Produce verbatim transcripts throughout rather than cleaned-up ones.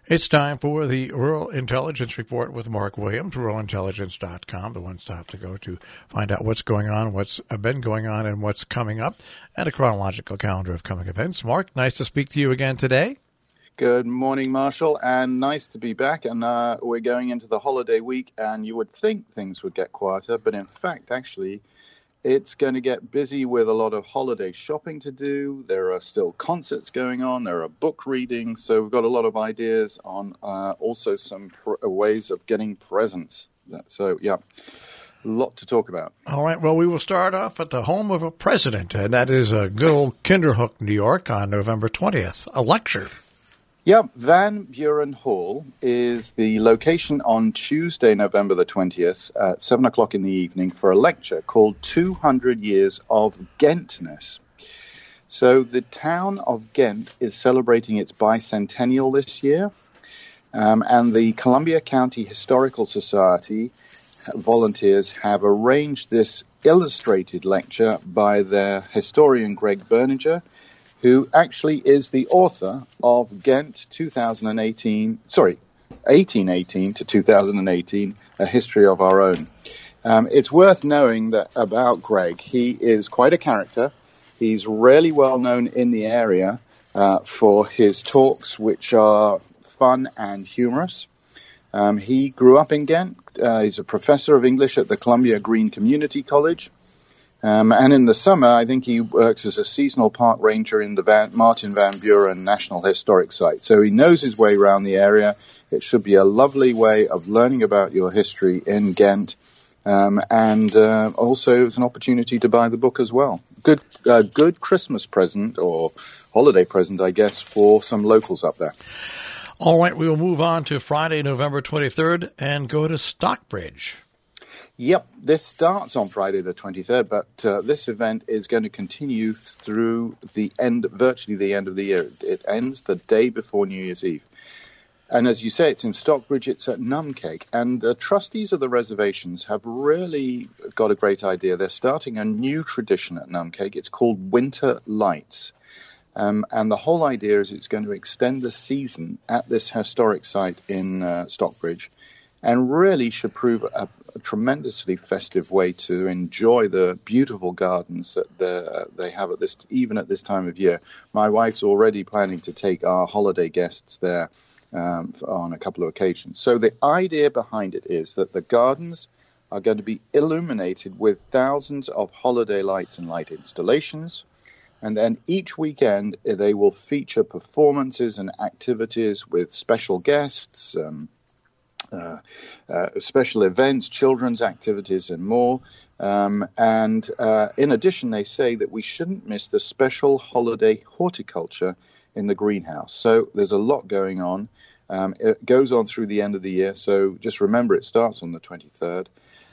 It's time for the Rural Intelligence Report with Mark Williams, rural intelligence dot com, the one stop to go to find out what's going on, what's been going on, and what's coming up, and a chronological calendar of coming events. Mark, nice to speak to you again today. Good morning, Marshall, and nice to be back. And uh, we're going into the holiday week, and you would think things would get quieter, but in fact, actually, it's going to get busy with a lot of holiday shopping to do. There are still concerts going on. There are book readings. So we've got a lot of ideas on uh, also some pr- ways of getting presents. So, yeah, a lot to talk about. All right. Well, we will start off at the home of a president, and that is uh, good old Kinderhook, New York, on November twentieth, a lecture. Yeah, Van Buren Hall is the location on Tuesday, November the twentieth at seven o'clock in the evening for a lecture called two hundred Years of Ghentness. So the town of Ghent is celebrating its bicentennial this year, um, and the Columbia County Historical Society volunteers have arranged this illustrated lecture by their historian Greg Berninger, who actually is the author of Ghent two thousand eighteen, sorry, eighteen eighteen to two thousand eighteen, A History of Our Own. Um, it's worth knowing that about Greg. He is quite a character. He's really well known in the area uh, for his talks, which are fun and humorous. Um, he grew up in Ghent. Uh, he's a professor of English at the Columbia Green Community College. Um, and in the summer, I think he works as a seasonal park ranger in the Van, Martin Van Buren National Historic Site. So he knows his way around the area. It should be a lovely way of learning about your history in Ghent. Um, and uh, also it's an opportunity to buy the book as well. Good, uh, good Christmas present or holiday present, I guess, for some locals up there. All right, we will move on to Friday, November twenty-third, and go to Stockbridge. Yep, this starts on Friday the twenty-third, but uh, this event is going to continue through the end, virtually the end of the year. It ends the day before New Year's Eve. And as you say, it's in Stockbridge, it's at Numcake. And the trustees of the reservations have really got a great idea. They're starting a new tradition at Numcake. It's called Winter Lights. Um, and the whole idea is it's going to extend the season at this historic site in uh, Stockbridge, and really should prove a, a tremendously festive way to enjoy the beautiful gardens that they have at this, even at this time of year. My wife's already planning to take our holiday guests there um, on a couple of occasions. So the idea behind it is that the gardens are going to be illuminated with thousands of holiday lights and light installations. And then each weekend, they will feature performances and activities with special guests, um, Uh, uh, special events, children's activities, and more. Um, and uh, in addition, they say that we shouldn't miss the special holiday horticulture in the greenhouse. So there's a lot going on. Um, it goes on through the end of the year. So just remember, it starts on the twenty-third.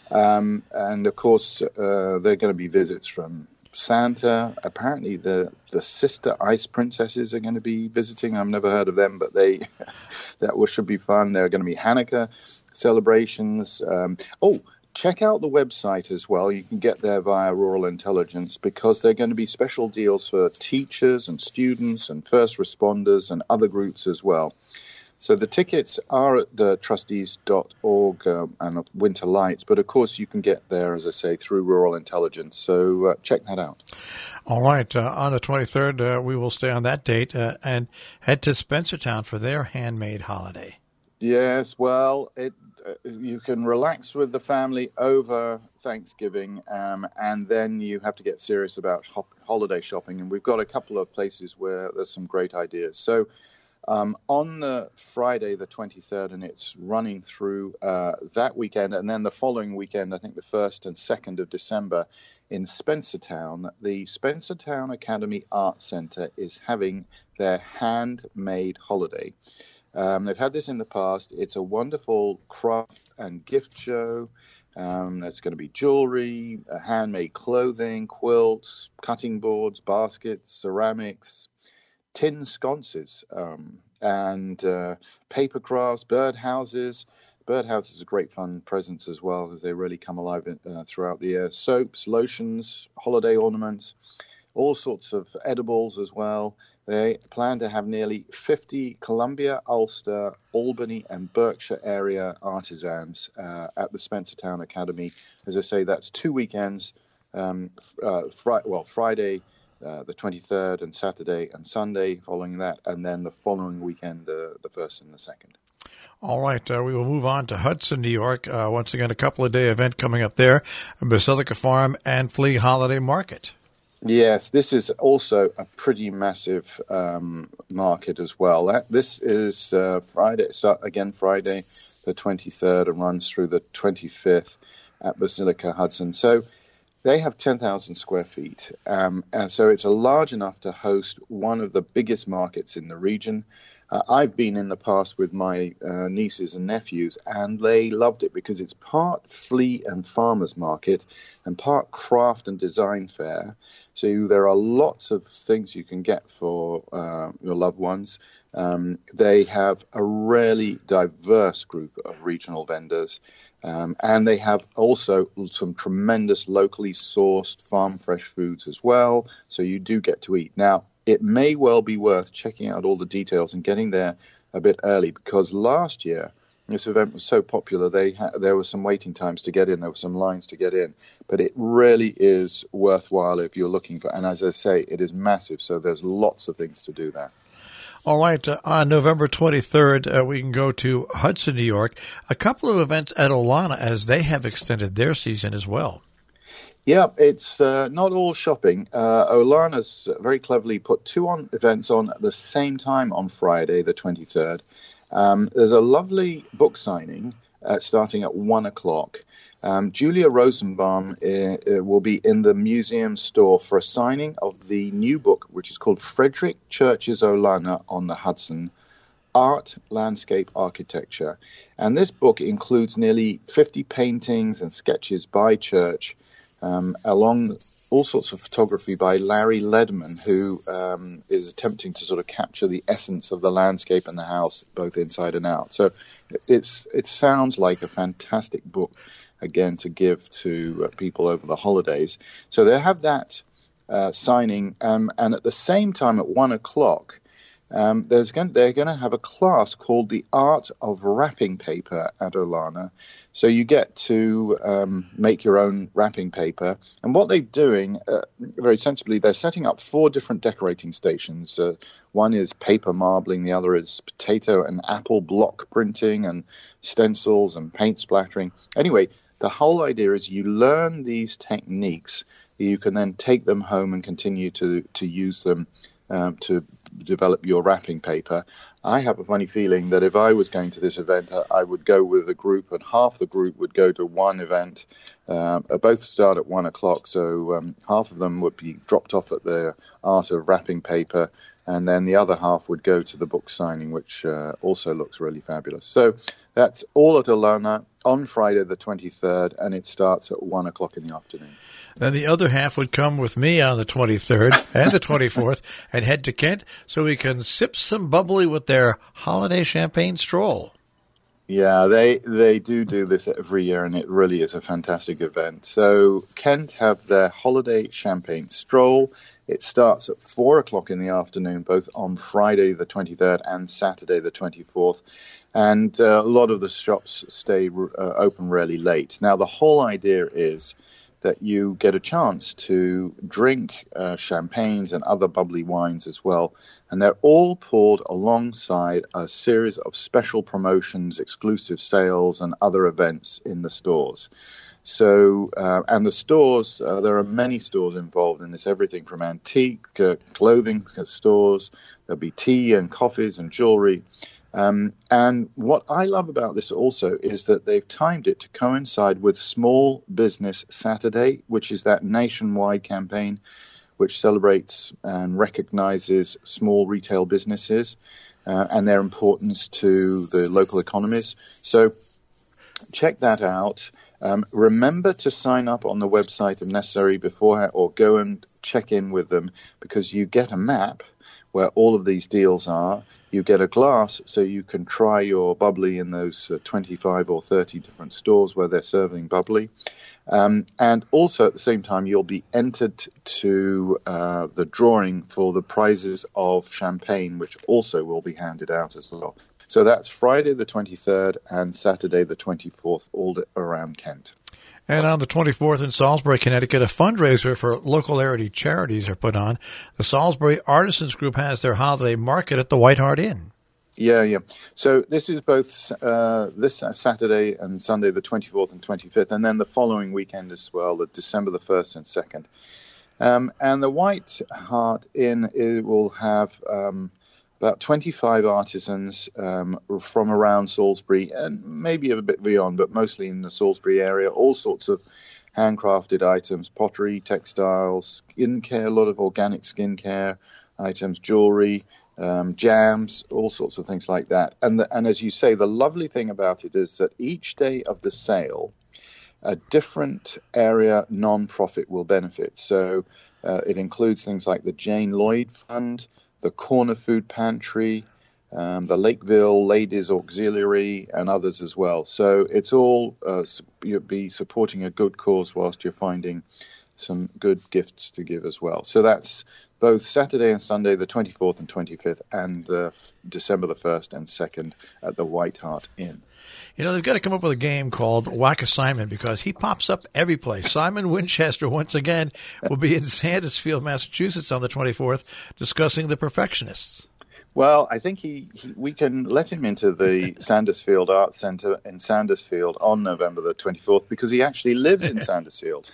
Um, and, of course, uh, there are going to be visits from Santa. Apparently the the sister ice princesses are going to be visiting. I've never heard of them, but they that should be fun. There are going to be Hanukkah celebrations. Um, oh, check out the website as well. You can get there via Rural Intelligence, because there are going to be special deals for teachers and students and first responders and other groups as well. So the tickets are at the trustees dot org uh, and Winter Lights, but of course you can get there, as I say, through Rural Intelligence. So uh, check that out. All right. Uh, on the twenty-third, uh, we will stay on that date uh, and head to Spencertown for their handmade holiday. Yes, well, it, uh, you can relax with the family over Thanksgiving, um, and then you have to get serious about hop- holiday shopping. And we've got a couple of places where there's some great ideas. So Um, on the Friday, the twenty-third, and it's running through uh, that weekend, and then the following weekend, I think the first and second of December, in Spencertown, the Spencertown Academy Arts Center is having their handmade holiday. Um, they've had this in the past. It's a wonderful craft and gift show. Um, there's going to be jewelry, uh, handmade clothing, quilts, cutting boards, baskets, ceramics, tin sconces, um, and uh, paper crafts, birdhouses. Birdhouses are great fun presents as well, as they really come alive in, uh, throughout the year. Soaps, lotions, holiday ornaments, all sorts of edibles as well. They plan to have nearly fifty Columbia, Ulster, Albany, and Berkshire area artisans uh, at the Spencertown Academy. As I say, that's two weekends, um, uh, fri- well, Friday, uh, the twenty-third, and Saturday and Sunday following that, and then the following weekend, uh, the first and the second. All right, uh, we will move on to Hudson, New York. Uh, once again, a couple of day event coming up there, Basilica Farm and Flea Holiday Market. Yes, this is also a pretty massive um, market as well. That, this is uh, Friday, start again Friday the twenty-third and runs through the twenty-fifth at Basilica Hudson. So they have ten thousand square feet, um, and so it's a large enough to host one of the biggest markets in the region. Uh, I've been in the past with my uh, nieces and nephews, and they loved it because it's part flea and farmers market and part craft and design fair. So there are lots of things you can get for uh, your loved ones. Um, they have a really diverse group of regional vendors, um, and they have also some tremendous locally sourced farm fresh foods as well. So you do get to eat. Now, it may well be worth checking out all the details and getting there a bit early, because last year this event was so popular, they ha- there were some waiting times to get in, there were some lines to get in, but it really is worthwhile if you're looking for, and as I say, it is massive, so there's lots of things to do there. All right, uh, on November twenty-third, uh, we can go to Hudson, New York, a couple of events at Olana as they have extended their season as well. Yeah, it's uh, not all shopping. Uh, Olana's very cleverly put two on events on at the same time on Friday, the twenty-third. Um, there's a lovely book signing uh, starting at one o'clock. Um, Julia Rosenbaum uh, uh, will be in the museum store for a signing of the new book, which is called Frederick Church's Olana on the Hudson, Art, Landscape, Architecture. And this book includes nearly fifty paintings and sketches by Church, Um, along all sorts of photography by Larry Ledman, who um, is attempting to sort of capture the essence of the landscape and the house, both inside and out. So it's it sounds like a fantastic book, again, to give to uh, people over the holidays. So they have that uh, signing, um, and at the same time at one o'clock, um, there's going, they're going to have a class called The Art of Wrapping Paper at Olana. So you get to um, make your own wrapping paper. And what they're doing, uh, very sensibly, they're setting up four different decorating stations. Uh, one is paper marbling, the other is potato and apple block printing and stencils and paint splattering. Anyway, the whole idea is you learn these techniques. You can then take them home and continue to, to use them um, to develop your wrapping paper. I have a funny feeling that if I was going to this event, I would go with a group, and half the group would go to one event. Uh, both start at one o'clock, so um, half of them would be dropped off at the Art of Wrapping Paper, and then the other half would go to the book signing, which uh, also looks really fabulous. So that's all at Olana on Friday the twenty-third, and it starts at one o'clock in the afternoon. Then the other half would come with me on the twenty-third and the twenty-fourth and head to Kent so we can sip some bubbly with their holiday champagne stroll. Yeah, they they do do this every year, and it really is a fantastic event. So Kent have their holiday champagne stroll. It starts at four o'clock in the afternoon, both on Friday the twenty-third and Saturday the twenty-fourth. And uh, a lot of the shops stay uh, open really late. Now, the whole idea is that you get a chance to drink uh, champagnes and other bubbly wines as well. And they're all poured alongside a series of special promotions, exclusive sales, and other events in the stores. So, uh, and the stores, uh, there are many stores involved in this, everything from antique uh, clothing stores, there'll be tea and coffees and jewelry. Um, and what I love about this also is that they've timed it to coincide with Small Business Saturday, which is that nationwide campaign which celebrates and recognizes small retail businesses uh, and their importance to the local economies. So check that out. Um, remember to sign up on the website if necessary beforehand, or go and check in with them, because you get a map where all of these deals are. You get a glass so you can try your bubbly in those uh, twenty-five or thirty different stores where they're serving bubbly. Um, and also at the same time, you'll be entered to uh, the drawing for the prizes of champagne, which also will be handed out as well. So that's Friday the twenty-third and Saturday the twenty-fourth, all around Kent. And on the twenty-fourth in Salisbury, Connecticut, a fundraiser for local area charities are put on. The Salisbury Artisans Group has their holiday market at the White Hart Inn. Yeah, yeah. So this is both uh, this Saturday and Sunday, the twenty-fourth and twenty-fifth, and then the following weekend as well, the December the first and second. Um, and the White Hart Inn it will have um, about twenty-five artisans um, from around Salisbury and maybe a bit beyond, but mostly in the Salisbury area, all sorts of handcrafted items, pottery, textiles, skincare, a lot of organic skincare items, jewelry, um, jams, all sorts of things like that. And, the, and as you say, the lovely thing about it is that each day of the sale, a different area non-profit will benefit. So uh, it includes things like the Jane Lloyd Fund, the Corner Food Pantry, um, the Lakeville Ladies Auxiliary, and others as well. So it's all uh, you'll be supporting a good cause whilst you're finding some good gifts to give as well. So that's both Saturday and Sunday, the twenty-fourth and twenty-fifth, and the December the first and second at the White Hart Inn. You know, they've got to come up with a game called Whack a Simon because he pops up every place. Simon Winchester, once again, will be in Sandusfield, Massachusetts on the twenty-fourth discussing the Perfectionists. Well, I think he, he we can let him into the Sandusfield Arts Centre in Sandusfield on November the twenty-fourth because he actually lives in Sandusfield.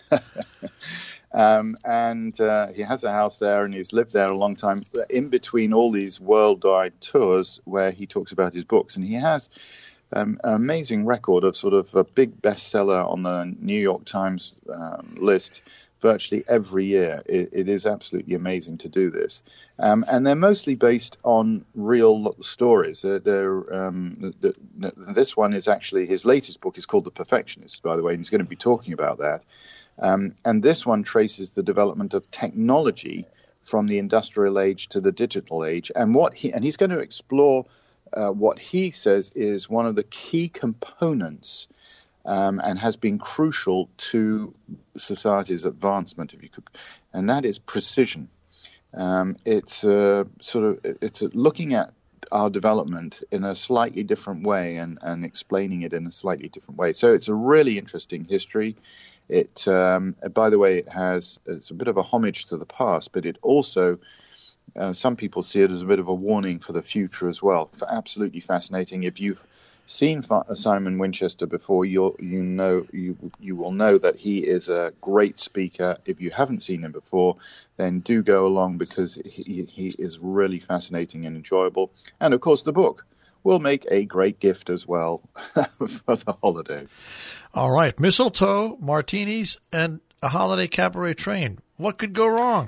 Um, and uh, he has a house there, and he's lived there a long time, in between all these worldwide tours where he talks about his books. And he has um, an amazing record of sort of a big bestseller on the New York Times um, list virtually every year. It, it is absolutely amazing to do this. Um, and they're mostly based on real stories. They're, they're, um, the, the, this one is actually, his latest book is called The Perfectionists, by the way, and he's going to be talking about that. Um, and this one traces the development of technology from the industrial age to the digital age, and what he and he's going to explore uh, what he says is one of the key components um, and has been crucial to society's advancement, if you could, and that is precision. Um, it's uh, sort of it's uh, looking at our development in a slightly different way and, and explaining it in a slightly different way. So it's a really interesting history. It, um, by the way, it has it's a bit of a homage to the past, but it also, uh, some people see it as a bit of a warning for the future as well. For absolutely fascinating. If you've seen Simon Winchester before, you you know you you will know that he is a great speaker. If you haven't seen him before, then do go along because he he is really fascinating and enjoyable. And of course, the book will make a great gift as well for the holidays. All right. Mistletoe, martinis, and a holiday cabaret train. What could go wrong?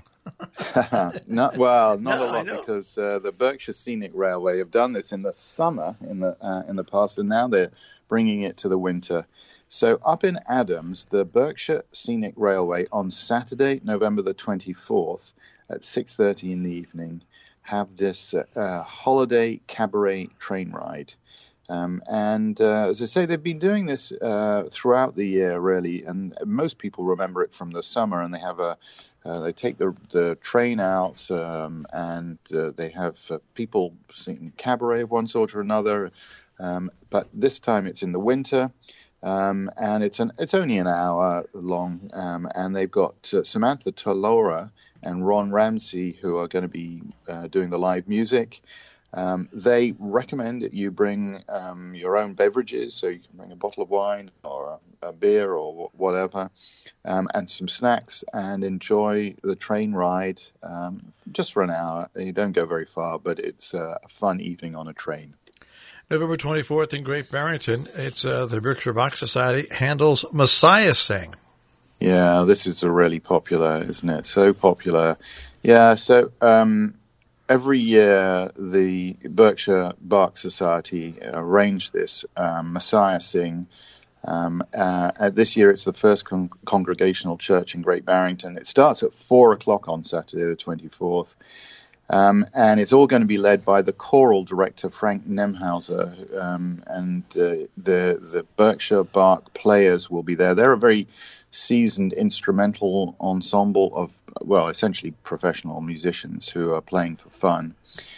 not, well, not no, a lot because uh, the Berkshire Scenic Railway have done this in the summer in the uh, in the past, and now they're bringing it to the winter. So up in Adams, the Berkshire Scenic Railway on Saturday, November the twenty-fourth at six thirty in the evening have this uh, uh, holiday cabaret train ride. Um, and uh, as I say, they've been doing this uh, throughout the year, really, and most people remember it from the summer. And they have a, uh, they take the the train out, um, and uh, they have uh, people singing cabaret of one sort or another. Um, but this time it's in the winter, um, and it's an it's only an hour long, um, and they've got uh, Samantha Talora and Ron Ramsey who are going to be uh, doing the live music. Um, they recommend that you bring um, your own beverages, so you can bring a bottle of wine or a, a beer or whatever, um, and some snacks, and enjoy the train ride um, just for an hour. You don't go very far, but it's uh, a fun evening on a train. November twenty-fourth in Great Barrington, it's uh, the Berkshire Bach Society handles Messiah Sing. Yeah, this is a really popular, isn't it? So popular. Yeah, so... Um, Every year, the Berkshire Bach Society arrange this um, Messiah Sing. Um, uh, this year, it's the first con- congregational church in Great Barrington. It starts at four o'clock on Saturday, the twenty-fourth. Um, and it's all going to be led by the choral director, Frank Nemhauser, um, and uh, the the Berkshire Bach players will be there. They're a very seasoned instrumental ensemble of, well, essentially professional musicians who are playing for fun.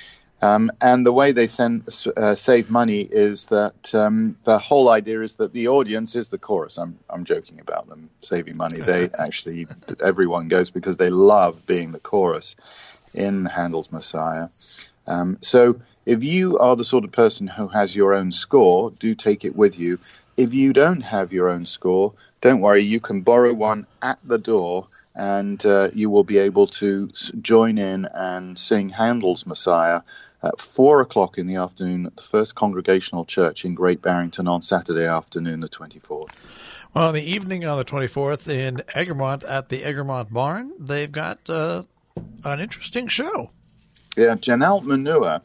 Um, and the way they send, uh, save money is that um, the whole idea is that the audience is the chorus. I'm I'm joking about them saving money. They actually, everyone goes because they love being the chorus in Handel's Messiah. Um, so if you are the sort of person who has your own score, do take it with you. If you don't have your own score, don't worry, you can borrow one at the door, and uh, you will be able to join in and sing Handel's Messiah at four o'clock in the afternoon at the First Congregational Church in Great Barrington on Saturday afternoon, the twenty-fourth. Well, in the evening on the twenty-fourth in Egremont at the Egremont Barn, they've got uh, an interesting show. Yeah, Janelle Manua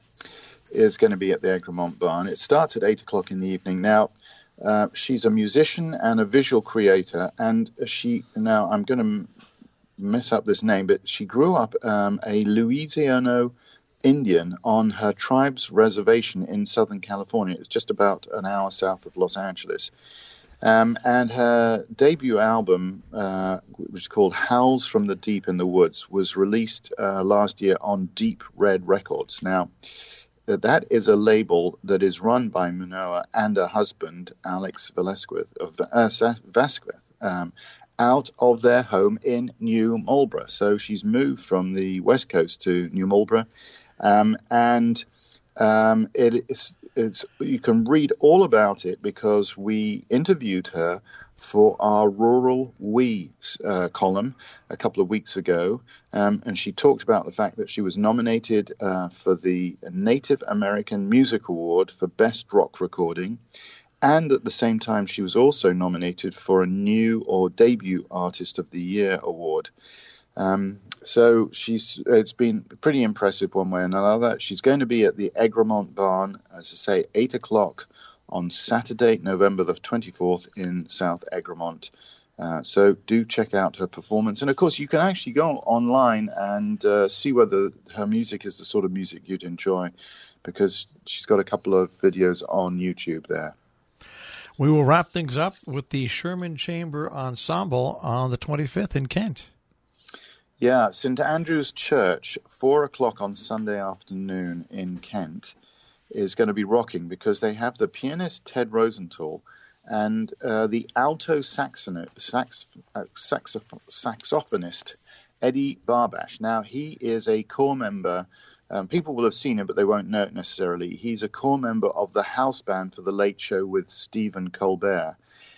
is going to be at the Egremont Barn. It starts at eight o'clock in the evening. Now, uh, she's a musician and a visual creator, and she, now I'm going to mess up this name, but she grew up um, a Louisiana Indian on her tribe's reservation in Southern California. It's just about an hour south of Los Angeles. Um, and her debut album, uh, which is called Howls from the Deep in the Woods, was released uh, last year on Deep Red Records. Now, that is a label that is run by Manoa and her husband, Alex Velasquez, of, uh, Vasquez, um, out of their home in New Marlborough. So she's moved from the West Coast to New Marlborough. Um, and um, it is, it's, you can read all about it because we interviewed her for our Rural We uh, column a couple of weeks ago. Um, and she talked about the fact that she was nominated uh, for the Native American Music Award for Best Rock Recording. And at the same time, she was also nominated for a New or Debut Artist of the Year award. Um, so she's it's been pretty impressive one way or another. She's going to be at the Egremont Barn, as I say, eight o'clock on Saturday, November the twenty-fourth in South Egremont. Uh, so do check out her performance. And, of course, you can actually go online and uh, see whether her music is the sort of music you'd enjoy, because she's got a couple of videos on YouTube there. We will wrap things up with the Sherman Chamber Ensemble on the twenty-fifth in Kent. Yeah, Saint Andrew's Church, four o'clock on Sunday afternoon in Kent, is going to be rocking because they have the pianist Ted Rosenthal and uh, the alto saxono- sax- uh, saxoph- saxophonist Eddie Barbash. Now, he is a core member. Um, people will have seen him, but they won't know it necessarily. He's a core member of the house band for The Late Show with Stephen Colbert.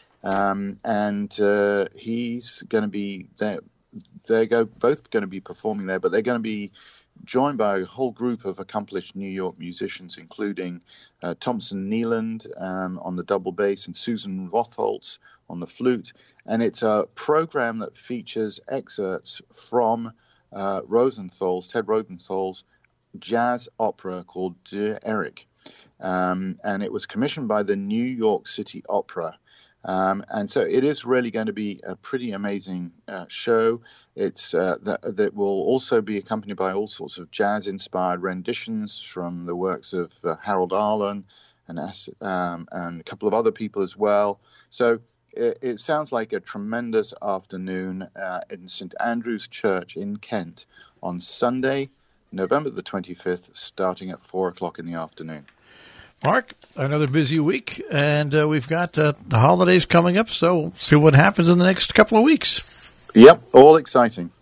Um, and uh, he's going to be there. They're go, both going to be performing there, but they're going to be joined by a whole group of accomplished New York musicians, including uh, Thompson Neeland um, on the double bass and Susan Rotholtz on the flute. And it's a program that features excerpts from uh, Rosenthal's, Ted Rosenthal's jazz opera called Dear Eric. Um, and it was commissioned by the New York City Opera. Um, and so it is really going to be a pretty amazing uh, show. It's uh, that, that will also be accompanied by all sorts of jazz-inspired renditions from the works of uh, Harold Arlen and, um, and a couple of other people as well. So it, it sounds like a tremendous afternoon uh, in Saint Andrew's Church in Kent on Sunday, November the twenty-fifth, starting at four o'clock in the afternoon. Mark, another busy week, and uh, we've got uh, the holidays coming up, so we'll see what happens in the next couple of weeks. Yep, all exciting.